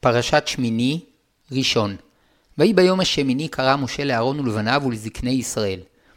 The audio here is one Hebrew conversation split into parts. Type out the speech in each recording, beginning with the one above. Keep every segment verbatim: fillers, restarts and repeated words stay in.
פרשת שמיני, ראשון. ויהי ביום השמיני קרא משה לאהרון ולבניו ולזקני ישראל.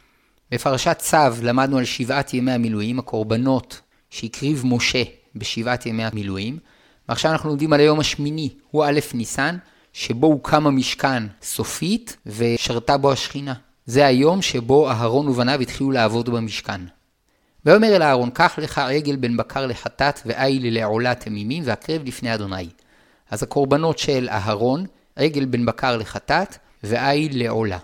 בפרשת צו למדנו על שבעת ימי המילואים, הקורבנות שהקריב משה בשבעת ימי המילואים. ועכשיו אנחנו לומדים על היום השמיני, הוא א' ניסן, שבו הוקם המשכן סופית ושרתה בו השכינה. זה היום שבו אהרון ובניו התחילו לעבוד במשכן. ואומר אל אהרון, קח לך עגל בן בקר לחטאת ועיל לעולה תמימים והקרב לפני אדוני. אז הקורבנות של אהרון, עגל בן בקר לחטאת ועיל לעולה.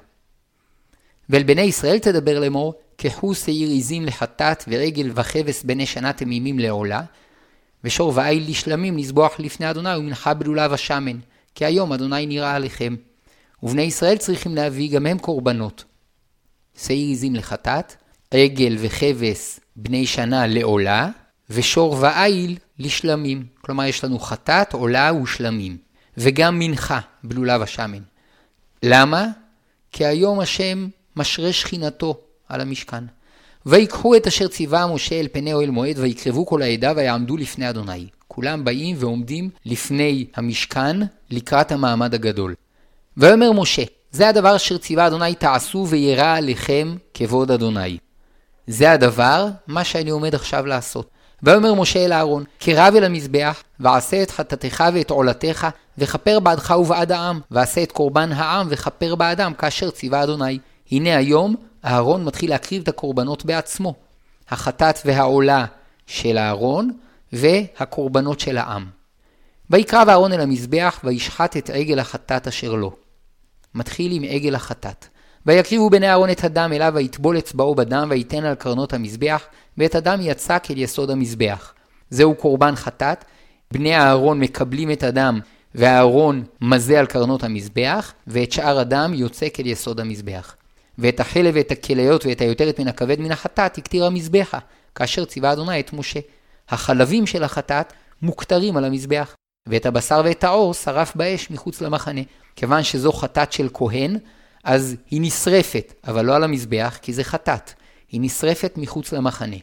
ואל בני ישראל תדבר לאמור, קחו שעיר עזים לחטאת ועגל וחבס בני שנה תמימים לעולה, ושור ועיל לשלמים לזבוח לפני אדוני ומנחה בלולב השמן, כי היום אדוני נראה עליכם. ובני ישראל צריכים להביא גם הם קורבנות. שעיר עזים לחטאת, עגל וחבס בני שנה לעולה, ושור ועיל לשלמים. כלומר יש לנו חטאת, עולה ושלמים. וגם מנחה בלולב השמן. למה? כי היום השם משרה שכינתו על המשכן. ויקחו את אשר ציווה משה אל פני אוהל מועד, ויקרבו כל העדה ויעמדו לפני אדוני. כולם באים ועומדים לפני המשכן לקראת המעמד הגדול. ואומר משה, זה הדבר אשר ציווה אדוני תעשו וירא עליכם כבוד אדוני. זה הדבר, מה שאני עומד עכשיו לעשות. ואומר משה אל אהרון, קרב אל המזבח, ועשה את חטאתך ואת עולתך, וכפר בעדך ובעד העם, ועשה את קורבן העם וכפר בעדם, כאשר ציווה אדוני. הנה היום, אהרון מתחיל להקריב את הקורבנות בעצמו. החטאת והעולה של אהרון, והקורבנות של העם. ויקרב אהרון אל המזבח, וישחט את עגל החטאת אשר לו. מתחיל עם עגל החטאת. ויקריבו בני אהרון את הדם אליו, ויטבול אצבעו בדם, ויתן על קרנות המזבח, ואת הדם יצק אל יסוד המזבח. זהו קורבן חטאת. בני אהרון מקבלים את הדם, והאהרון מזה על קרנות המזבח, ואת שאר הדם יוצק אל יסוד המזבח. ואת החלב ואת הכליות ואת היותרת מן הכבד מן החטאת יקטיר המזבחה, כאשר ציווה אדוני את משה. החלבים של החטאת מוקטרים על המזבח, ואת הבשר ואת העור שרף באש מחוץ למחנה. כיוון שזו חטאת של כהן, אז היא נשרפת, אבל לא על המזבח, כי זה חטאת. היא נשרפת מחוץ למחנה.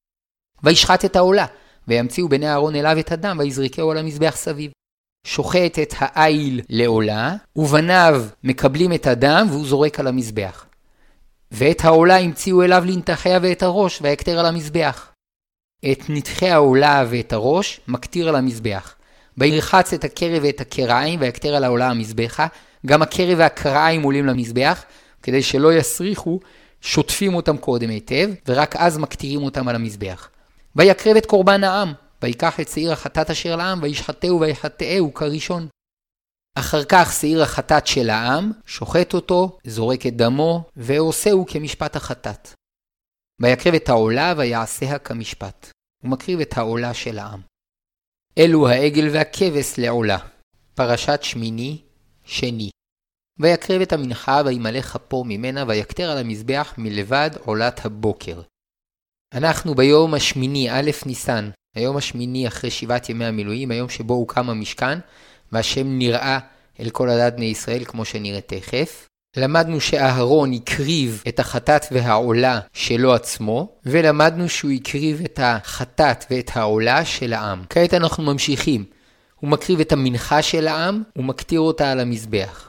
וישחט את העולה, וימציאו בני אהרון אליו את הדם, ויזריקהו על המזבח סביב. שוחט את העיל לעולה, ובניו מקבלים את הדם, והוא זורק על המזבח. ואת העולה המציאו אליו לנתחיה ואת הראש, ויקטר על המזבח. את נתחי העולה ואת הראש מקטיר על המזבח. וירחץ את הקרב ואת הקרעיים, ויקטר על העולה המזבחה. גם הקרב והקרעיים עולים למזבח, כדי שלא יסריחו, שוטפים אותם קודם היטב, ורק אז מקטירים אותם על המזבח. ויקרב את קורבן העם, ויקח את שעיר החטאת אשר לעם, וישחטהו ויחטאהו כראשון. אחר כך שעיר החטאת של העם, שוחט אותו, זורק את דמו, ועושהו כמשפט החטאת. ויקרב את העולה, ויעשיה כמשפט. הוא מקריב את העולה של העם. אלו העגל והכבש לעולה. פרשת שמיני, שני. ויקרב את המנחה, וימלא כפו ממנה, ויקטר על המזבח מלבד עולת הבוקר. אנחנו ביום השמיני, א' ניסן, היום השמיני אחרי שבעת ימי המילואים, היום שבו הוקם המשכן, והשם נראה אל כל עדת בני ישראל כמו שנראה תכף. למדנו שאהרון הקריב את החטאת והעולה שלו עצמו, ולמדנו שהוא הקריב את החטאת ואת העולה של העם. כעת אנחנו ממשיכים. הוא מקריב את המנחה של העם, הוא מקטיר אותה על המזבח.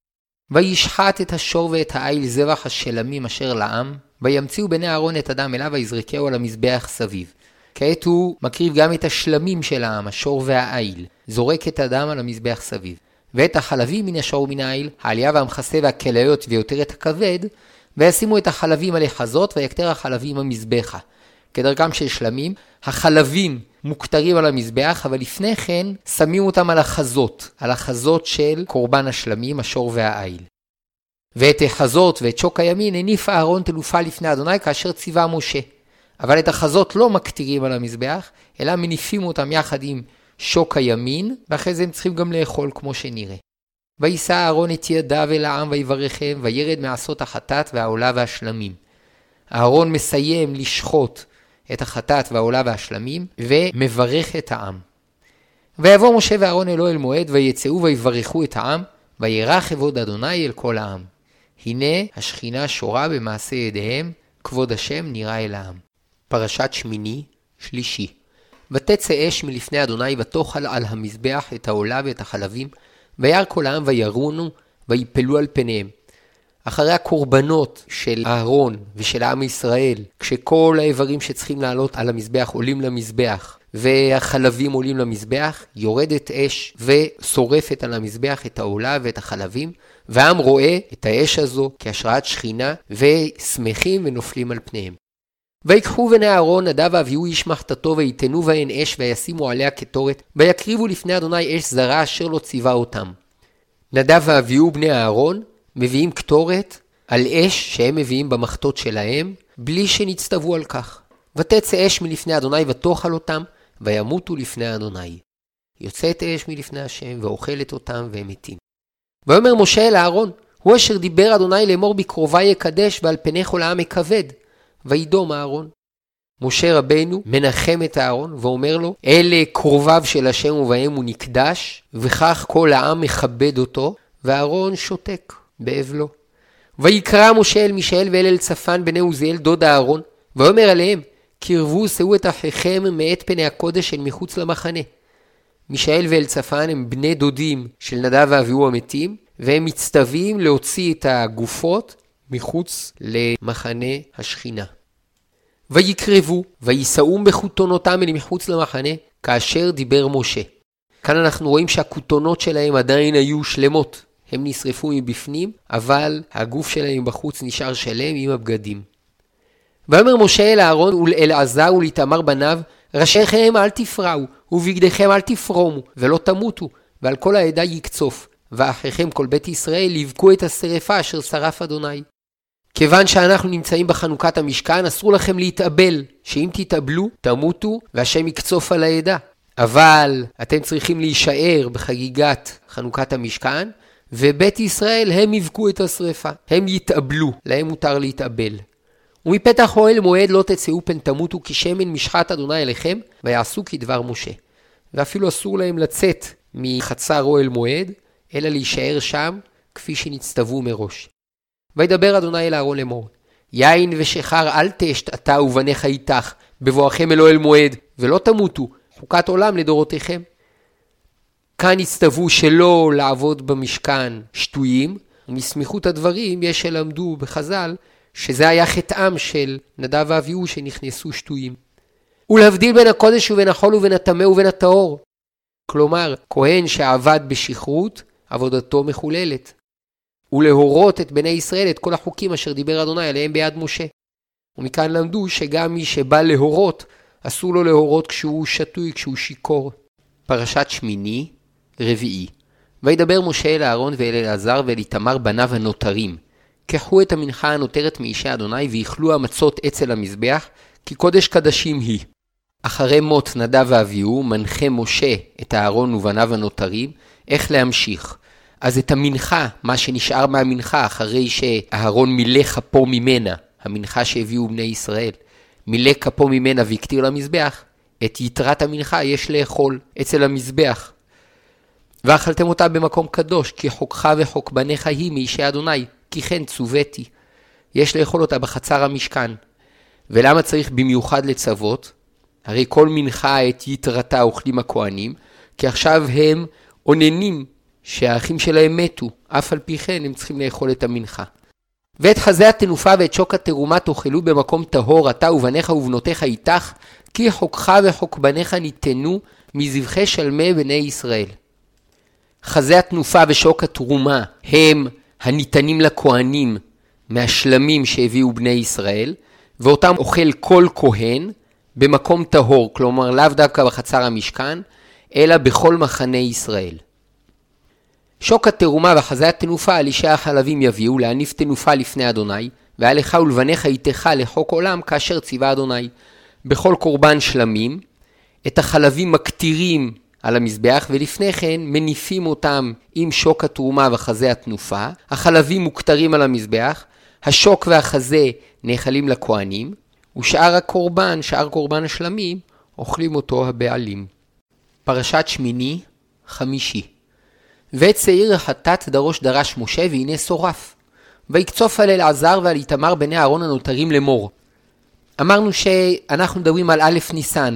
וישחט את השור ואת העיל זבח השלמים אשר לעם, וימציאו בני אהרון את הדם אליו ויזרקהו על המזבח סביב. כעת הוא מקריב גם את השלמים של העם, השור והעיל, זורק את הדם על המזבח סביב. ואת החלבים מן השור ומן העיל, העלייה והמחסה והכליות ויותרת הכבד, וישימו את החלבים על החזות ויקטר החלבים המזבחה. כדרכם של שלמים, החלבים מוקטרים על המזבח, אבל לפני כן שמים אותם על החזות, על החזות של קורבן השלמים, השור והעיל. ואת החזות ואת שוק הימין הניף אהרון תלופה לפני אדוני כאשר ציווה משה. אבל את החזות לא מקטירים על המזבח, אלא מניפים אותם יחד עם שוק הימין, ואחרי זה הם צריכים גם לאכול כמו שנראה. וישא אהרון את ידיו אל העם ויברכם, וירד מעשות החטאת והעולה והשלמים. אהרון מסיים לשחוט את החטאת והעולה והשלמים, ומברך את העם. ויבוא משה ואהרון אלו אל מועד, ויצאו ויברכו את העם, וירא כבוד אדוני אל כל העם. הנה השכינה שורה במעשה ידיהם, כבוד השם נראה אל העם. פרשת שמיני, שלישי. ותצא אש מלפני אדוני ותאכל על המזבח את העולה ואת החלבים, וירא כל העם וירונו ויפלו על פניהם. אחרי הקורבנות של אהרון ושל העם ישראל, כשכל האיברים שצריכים לעלות על המזבח עולים למזבח, והחלבים עולים למזבח, יורדת אש ושורפת על המזבח את העולה ואת החלבים, והעם רואה את האש הזו כהשראת שכינה, ושמחים ונופלים על פניהם. ויקחו בני אהרון נדב ואביהו איש מחתתו, ויתנו בהן אש וישימו עליה קטורת, ויקריבו לפני אדוני אש זרה אשר לא ציווה אותם. נדב ואביהו בני אהרון מביאים קטורת על אש שהם מביאים במחתות שלהם, בלי שנצטוו על כך. ותצא אש מלפני אדוני ותאכל אותם, וימותו לפני אדוני. יוצאת אש מלפני השם ואוכלת אותם והם מתים. ויאמר משה אל אהרון, הוא אשר דיבר אדוני לאמור בקרובי יקדש, ועל פני כל העם יכבד. וידום אהרון. משה רבנו מנחם את אהרון ואומר לו, אלה קרוביו של השם ובהם הוא נקדש, וכך כל העם מכבד אותו, ואהרון שותק באבלו. ויקרא משה אל מישאל ואל אלצפן בני עוזיאל דוד אהרון, ויאמר עליהם, קרבו שאו את אחיכם מאת פני הקודש אל מחוץ למחנה. מישאל ואלצפן הם בני דודים של נדב ואביהו המתים, והם מצטווים להוציא את הגופות מחוץ למחנה השכינה. ויקרבו ויישאום בחותונותם אל מחוץ למחנה, כאשר דיבר משה. כאן אנחנו רואים שהכותונות שלהם עדיין היו שלמות. הם נשרפו מבפנים, אבל הגוף שלהם בחוץ נשאר שלם עם הבגדים. ואומר משה אל אהרון ולאלעזר ולאיתמר בניו, ראשיכם אל תפרעו, ובגדיכם אל תפרומו, ולא תמותו, ועל כל העדה יקצוף, ואחיכם כל בית ישראל יבכו את השרפה אשר שרף אדוני. כיוון שאנחנו נמצאים בחנוכת המשכן, אסור לכם להתאבל, שאם תתאבלו, תמותו, והשם יקצוף על העדה. אבל אתם צריכים להישאר בחגיגת חנוכת המשכן, ובית ישראל הם יבכו את השרפה, הם יתאבלו, להם מותר להתאבל. ומפתח אוהל מועד לא תצאו פן תמותו, כי שמן משחת אדוני אליכם, ויעשו כדבר משה. ואפילו אסור להם לצאת מחצר אוהל מועד, אלא להישאר שם, כפי שנצטוו מראש. וידבר אדוני אל אהרון לאמור, יין ושחר אל תשת אתה ובניך איתך, בבואכם אל אוהל מועד, ולא תמותו, חוקת עולם לדורותיכם. כאן הצטוו שלא לעבוד במשכן שטויים, ומסמיכות הדברים יש שלמדו בחז"ל, שזה היה חטאם של נדב ואביהו שנכנסו שטויים. ולהבדיל בין הקודש ובין החול ובין הטמא ובין הטהור. כלומר, כהן שעבד בשכרות, עבודתו מחוללת. ולהורות את בני ישראל את כל החוקים אשר דיבר אדוני עליהם ביד משה. ומכאן למדו שגם מי שבא להורות, אסור לו להורות כשהוא שטוי, כשהוא שיקור. פרשת שמיני, רביעי. וידבר משה אל אהרון ואל אלעזר ואל איתמר בניו הנותרים. קחו את המנחה הנותרת מאישי אדוני ויאכלו המצות אצל המזבח, כי קודש קדשים היא. אחרי מות נדב ואביהו מנחה משה את אהרון ובניו הנותרים איך להמשיך. אז את המנחה, מה שנשאר מהמנחה אחרי שאהרון מילא כפו ממנה, המנחה שהביאו בני ישראל, מילא כפו ממנה והקטיר למזבח, את יתרת המנחה יש לאכול אצל המזבח. ואכלתם אותה במקום קדוש, כי חוקך וחוק בניך היא מאישי אדוני, כי כן צוויתי. יש לאכול אותה בחצר המשכן. ולמה צריך במיוחד לצוות? הרי כל מנחה את יתרתה אוכלים הכהנים, כי עכשיו הם עוננים שהאחים שלהם מתו, אף על פי כן הם צריכים לאכול את המנחה. ואת חזה התנופה ואת שוק התרומה תאכלו במקום טהור, אתה ובניך ובנותיך איתך, כי חוקך וחוק בניך ניתנו מזבחי שלמי בני ישראל. חזה התנופה ושוק התרומה הם הניתנים לכהנים מהשלמים שהביאו בני ישראל, ואותם אוכל כל כהן במקום טהור, כלומר לאו דווקא בחצר המשכן, אלא בכל מחנה ישראל. שוק התרומה וחזה התנופה על אישי החלבים יביאו להניף תנופה לפני אדוני, ועליך ולבניך איתך לחוק עולם כאשר ציווה אדוני. בכל קורבן שלמים, את החלבים מקטירים על המזבח, ולפני כן מניפים אותם עם שוק התרומה וחזה התנופה. החלבים מוקטרים על המזבח, השוק והחזה נאכלים לכהנים, ושאר הקורבן, שאר קורבן השלמים, אוכלים אותו הבעלים. פרשת שמיני, חמישי. ואת שעיר החטאת דרוש דרש משה, והנה שורף. ויקצוף על אלעזר ועל איתמר בני אהרון הנותרים לאמור. אמרנו שאנחנו מדברים על א' ניסן,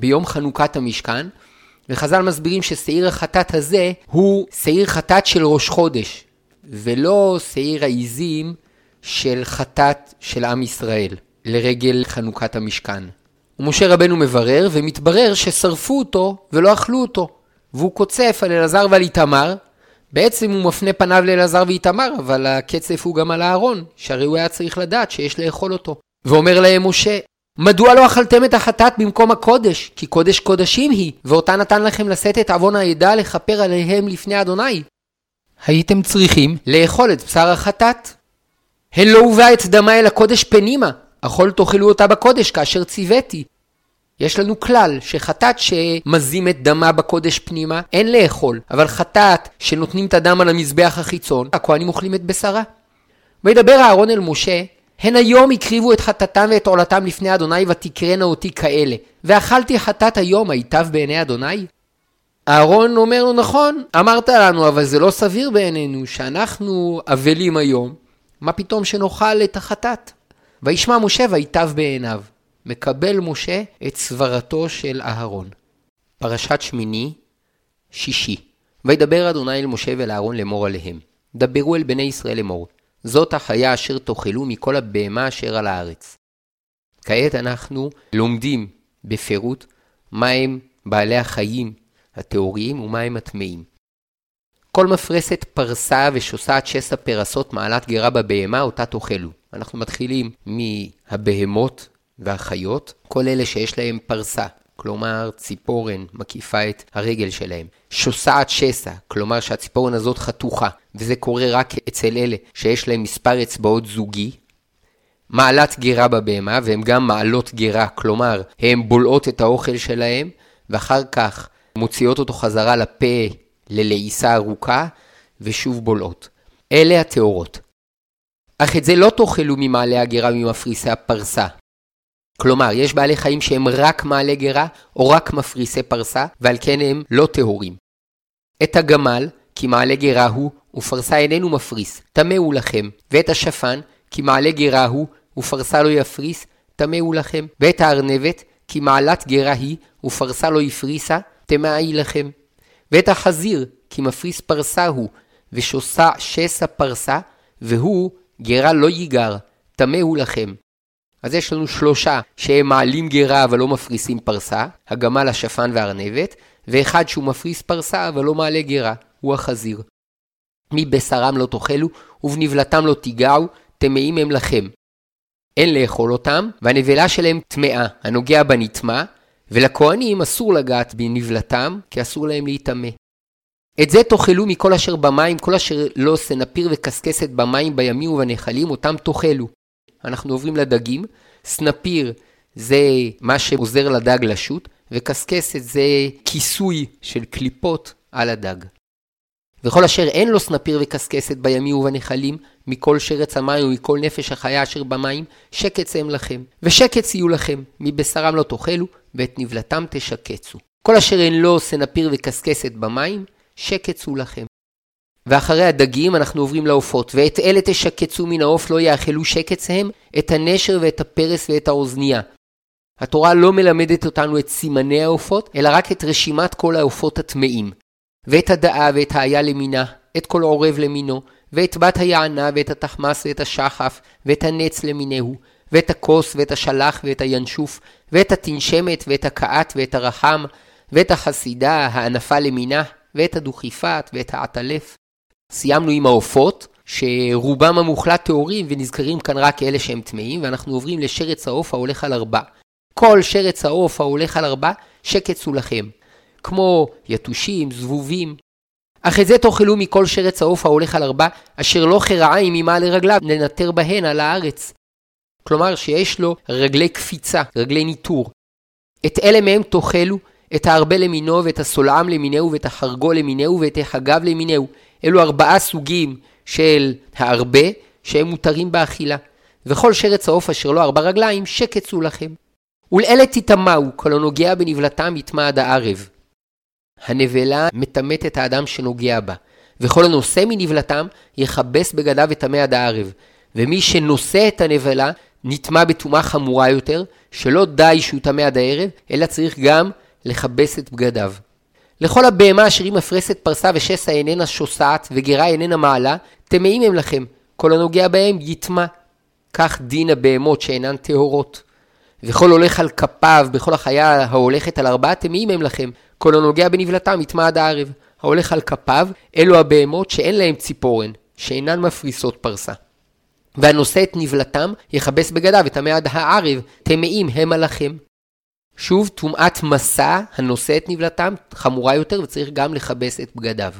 ביום חנוכת המשכן, וחז"ל מסבירים ששעיר החטאת הזה הוא שעיר חטאת של ראש חודש, ולא שעיר העיזים של חטאת של עם ישראל, לרגל חנוכת המשכן. ומשה רבנו מברר ומתברר ששרפו אותו ולא אכלו אותו, והוא קוצף על אלעזר ועל איתמר. בעצם הוא מפנה פניו לאלעזר ואיתמר, אבל הקצף הוא גם על הארון, שהרי הוא היה צריך לדעת שיש לאכול אותו. ואומר להם משה, מדוע לא אכלתם את החטאת במקום הקודש? כי קודש קודשים היא, ואותה נתן לכם לשאת את עוון העדה לכפר עליהם לפני אדוני. הייתם צריכים לאכול את בשר החטאת. הן לא הובאה את דמה אל הקודש פנימה, אכול תאכלו אותה בקודש כאשר ציוויתי. יש לנו כלל שחטאת שמזים את דמה בקודש פנימה אין לאכול, אבל חטאת שנותנים את הדם על המזבח החיצון, הכהנים אוכלים את בשרה. וידבר אהרון אל משה, הן היום הקריבו את חטאתם ואת עולתם לפני אדוני ותקרנה אותי כאלה, ואכלתי חטאת היום, היטב בעיני אדוני? אהרון אומר לו, נכון, אמרת לנו, אבל זה לא סביר בעינינו שאנחנו אבלים היום, מה פתאום שנאכל את החטאת? וישמע משה ויטב בעיניו. מקבל משה את סברתו של אהרון. פרשת שמיני, שישי. וידבר אדוני אל משה ואל אהרון לאמור עליהם. דברו אל בני ישראל לאמור. זאת החיה אשר תאכלו מכל הבהמה אשר על הארץ. כעת אנחנו לומדים בפירוט מהם בעלי החיים הטהוריים ומהם הטמאים. כל מפרסת פרסה ושוסעת שסע פרסות מעלת גרה בבהמה אותה תאכלו. אנחנו מתחילים מהבהמות והחיות, כל אלה שיש להם פרסה, כלומר ציפורן מקיפה את הרגל שלהם. שוסעת שסע, כלומר שהציפורן הזאת חתוכה, וזה קורה רק אצל אלה שיש להם מספר אצבעות זוגי. מעלת גרה בבהמה, והם גם מעלות גרה, כלומר הם בולעות את האוכל שלהם, ואחר כך מוציאות אותו חזרה לפה ללעיסה ארוכה, ושוב בולעות. אלה התיאורות. אך את זה לא תאכלו ממעלי הגרה ממפריסי הפרסה. כלומר, יש בעלי חיים שהם רק מעלי גרה או רק מפריסי פרסה, ועל כן הם לא טהורים. את הגמל, כי מעלה גרה הוא, ופרסה איננו מפריס, טמאו לכם. ואת השפן, כי מעלה גרה הוא, ופרסה לא יפריס, טמאו לכם. ואת הארנבת, כי מעלת גרה היא, ופרסה לא יפריסה, טמאה היא לכם. ואת החזיר, כי מפריס פרסה הוא, ושוסע שסע פרסה, והוא גרה לא ייגר, טמאו לכם. אז יש לנו שלושה שהם מעלים גרה אבל לא מפריסים פרסה, הגמל, השפן והארנבת, ואחד שהוא מפריס פרסה אבל לא מעלה גרה, הוא החזיר. מבשרם לא תאכלו ובנבלתם לא תיגעו, טמאים הם לכם. אין לאכול אותם, והנבלה שלהם טמאה, הנוגע בנטמא, ולכהנים אסור לגעת בנבלתם, כי אסור להם להיטמא. את זה תאכלו מכל אשר במים, כל אשר לא סנפיר וקסקסת במים בימים ובנחלים, אותם תאכלו. אנחנו עוברים לדגים. סנפיר זה מה שעוזר לדג לשוט, וקסקסת זה כיסוי של קליפות על הדג. וכל אשר אין לו סנפיר וקסקסת בימים ובנחלים, מכל שרץ המים ומכל נפש החיה אשר במים, שקץ הם לכם. ושקץ יהיו לכם, מבשרם לא תאכלו, ואת נבלתם תשקצו. כל אשר אין לו סנפיר וקסקסת במים, שקץ הוא לכם. ואחרי הדגים אנחנו עוברים לעופות. ואת אלה תשקצו מן העוף לא יאכלו שקץ הם, את הנשר ואת הפרס ואת האוזניה. התורה לא מלמדת אותנו את סימני העופות, אלא רק את רשימת כל העופות הטמאים. ואת הדעה ואת האיה למינה, את כל עורב למינו, ואת בת היענה ואת התחמס ואת השחף, ואת הנץ למינהו, ואת הכוס ואת השלח ואת הינשוף, ואת התנשמת ואת הקעת ואת הרחם, ואת החסידה, הענפה למינה, ואת הדוכיפת ואת העטלף. סיימנו עם העופות, שרובם המוחלט תיאורים ונזכרים כאן רק אלה שהם טמאים, ואנחנו עוברים לשרץ העוף ההולך על ארבע. כל שרץ העוף ההולך על ארבע, שקץ הוא לכם. כמו יתושים, זבובים. אך את זה תאכלו מכל שרץ העוף ההולך על ארבע, אשר לא חרעיים ממה לרגליו, לנטר בהן על הארץ. כלומר שיש לו רגלי קפיצה, רגלי ניטור. את אלה מהם תאכלו, את הארבה למינו, ואת הסולעם למינהו, ואת החרגו למינהו, ואת החגב למינהו. אלו ארבעה סוגים של הארבה, שהם מותרים באכילה. וכל שרץ העוף אשר לא ארבע רגליים, שקץ הוא לכם. ולאלה תטמאו, כל הנוגע בנבלתם יטמא עד הערב. הנבלה מטמאת את האדם שנוגע בה, וכל הנושא מנבלתם יכבס בגדיו וטמא עד הערב. ומי שנושא את הנבלה, נטמע בטומאה חמורה יותר, שלא די שהוא טמא עד הערב, אלא צריך גם לכבס את בגדיו. לכל הבהמה אשר היא מפרסת פרסה ושסה איננה שוסעת וגרה איננה מעלה, טמאים הם לכם, כל הנוגע בהם יטמע. כך דין הבהמות שאינן טהורות. וכל הולך על כפיו, בכל החיה ההולכת על ארבעה טמאים הם לכם, כל הנוגע בנבלתם יטמע עד הערב. ההולך על כפיו, אלו הבהמות שאין להם ציפורן, שאינן מפריסות פרסה. והנושא את נבלתם יכבס בגדיו וטמא עד הערב, טמאים הם עליכם. שוב, טומאת מסע, הנושא את נבלתם, חמורה יותר וצריך גם לכבס את בגדיו.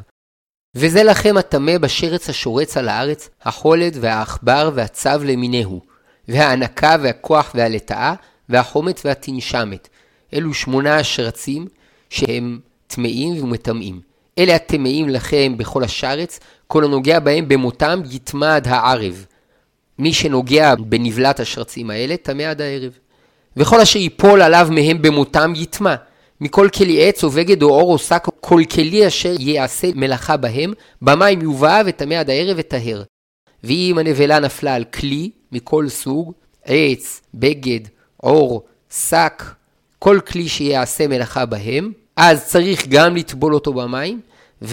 וזה לכם הטמא בשרץ השורץ על הארץ, החולד והעכבר והצב למיניהו, והענקה והכוח והלטאה, והחומת והתנשמת. אלו שמונה השרצים שהם טמאים ומטמאים. אלה הטמאים לכם בכל השרץ, כל הנוגע בהם במותם יטמע עד הערב. מי שנוגע בנבלת השרצים האלה, טמא עד הערב. וכל אשר ייפול עליו מהם במותם יטמע. מכל כלי עץ או בגד או אור או שק, כל כלי אשר יעשה מלאכה בהם, במים יובא וטמא עד הערב וטהר. ואם הנבלה נפלה על כלי מכל סוג, עץ, בגד, אור, שק, כל כלי שיעשה מלאכה בהם, אז צריך גם לטבול אותו במים,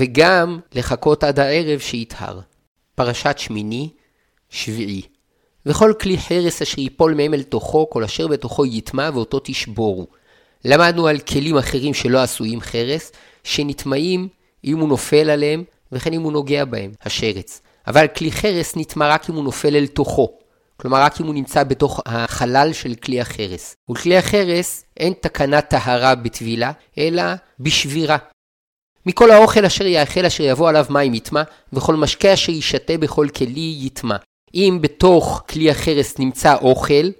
וגם לחכות עד הערב שיטהר. פרשת שמיני, שביעי. וכל כלי חרס אשר ייפול מהם אל תוכו, כל אשר בתוכו יטמע ואותו תשבורו. למדנו על כלים אחרים שלא עשויים חרס, שנטמעים אם הוא נופל עליהם, וכן אם הוא נוגע בהם, השרץ. אבל כלי חרס נטמע רק אם הוא נופל אל תוכו. כלומר, רק אם הוא נמצא בתוך החלל של כלי החרס. וכלי החרס אין תקנת טהרה בטבילה, אלא בשבירה. מכל האוכל אשר יאכל אשר יבוא עליו מים יטמע, וכל משקה אשר ישתה בכל כלי יטמע. אם בתוך כלי החרס נמצא אוכל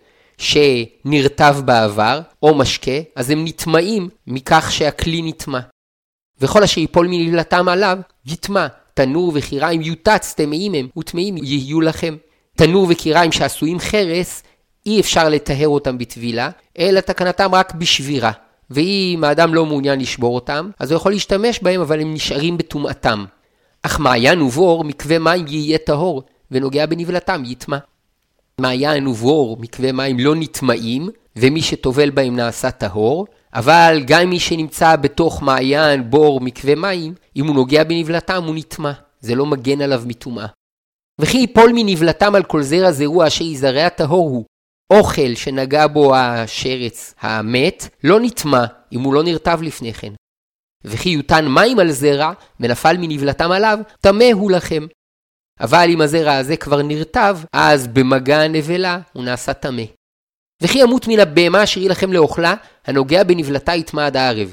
שנרטב בעבר, או משקה, אז הם נטמעים מכך שהכלי נטמע. וכל אשר ייפול מנבלתם עליו, יטמע. תנור וקיריים יוטץ, טמאים הם, וטמאים יהיו לכם. תנור וקיריים שעשויים חרס, אי אפשר לטהר אותם בטבילה, אלא תקנתם רק בשבירה. ואם האדם לא מעוניין לשבור אותם, אז הוא יכול להשתמש בהם, אבל הם נשארים בטומאתם. אך מעיין ובור, מקווה מים יהיה טהור, ונוגע בנבלתם יטמע. מעיין ובור, מקווה מים לא נטמעים, ומי שטובל בהם נעשה טהור, אבל גם מי שנמצא בתוך מעיין, בור, מקווה מים, אם הוא נוגע בנבלתם הוא נטמע. זה לא מגן עליו מטומאה. וכי יפול מנבלתם על כל זרע זרוע אשר יזרע טהור הוא. אוכל שנגע בו השרץ המת לא נטמע אם הוא לא נרטב לפני כן. וכי יותן מים על זרע ונפל מנבלתם עליו, טמא הוא לכם. אבל אם הזרע הזה כבר נרטב, אז במגע הנבלה הוא נעשה טמא. וכי ימות מן הבהמה אשר היא לכם לאוכלה, הנוגע בנבלתה יטמע עד הערב.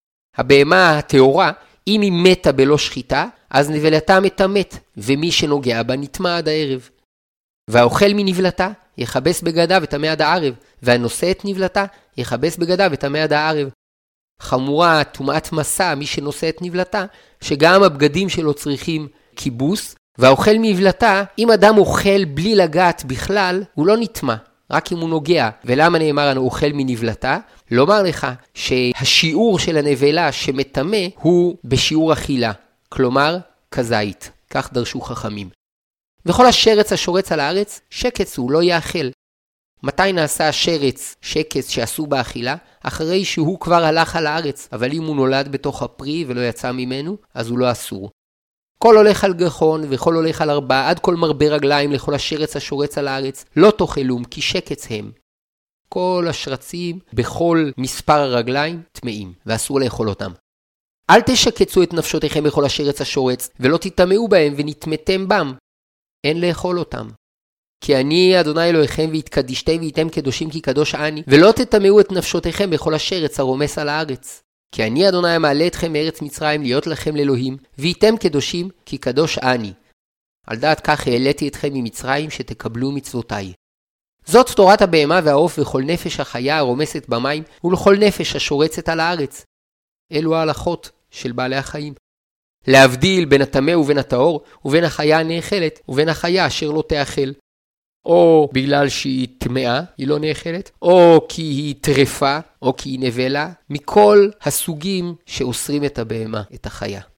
הבהמה הטהורה, אם היא מתה בלא שחיטה, אז נבלתה מטמאת, ומי שנוגע בה נטמע עד הערב. והאוכל מנבלתה יכבס בגדיו וטמא עד הערב, והנושא את נבלתה יכבס בגדיו וטמא עד הערב. חמורה טומאת מסע מי שנושא את נבלתה, שגם הבגדים שלו צריכים כיבוס, והאוכל מנבלתה, אם אדם אוכל בלי לגעת בכלל, הוא לא נטמע, רק אם הוא נוגע. ולמה נאמר לנו אוכל מנבלתה? לומר לך שהשיעור של הנבלה שמטמא הוא בשיעור אכילה, כלומר כזית, כך דרשו חכמים. וכל השרץ השורץ על הארץ, שקץ הוא לא יאכל. מתי נעשה השרץ שקץ שעשו באכילה? אחרי שהוא כבר הלך על הארץ, אבל אם הוא נולד בתוך הפרי ולא יצא ממנו, אז הוא לא אסור. כל הולך על גחון וכל הולך על ארבע, עד כל מרבה רגליים לכל השרץ השורץ על הארץ, לא תאכלום כי שקץ הם. כל השרצים בכל מספר הרגליים טמאים, ואסור לאכול אותם. אל תשקצו את נפשותיכם בכל השרץ השורץ, ולא תטמאו בהם ונטמאתם בם. אין לאכול אותם. כי אני אדוני אלוהיכם והתקדישתם והייתם קדושים כי קדוש אני, ולא תטמאו את נפשותיכם בכל השרץ הרומס על הארץ. כי אני אדוני מעלה אתכם מארץ מצרים להיות לכם לאלוהים, והייתם קדושים כי קדוש אני. על דעת כך העליתי אתכם ממצרים שתקבלו מצוותיי. זאת תורת הבהמה והעוף וכל נפש החיה הרומסת במים, ולכל נפש השורצת על הארץ. אלו ההלכות של בעלי החיים. להבדיל בין הטמא ובין הטהור, ובין החיה הנאכלת, ובין החיה אשר לא תאכל. או בגלל שהיא טמאה, היא לא נאכלת, או כי היא טרפה, או כי היא נבלה, מכל הסוגים שאוסרים את הבהמה, את החיה.